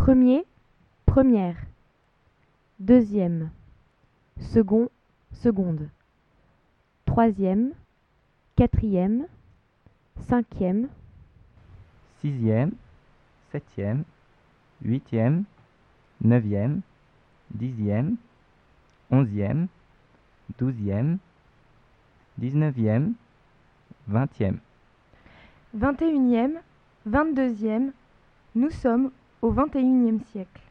Premier, première. Deuxième, second, seconde. Troisième, quatrième, cinquième. Sixième, septième, huitième, neuvième, dixième, onzième, douzième, 19e, 20e. 21e, 22e, nous sommes au 21e siècle.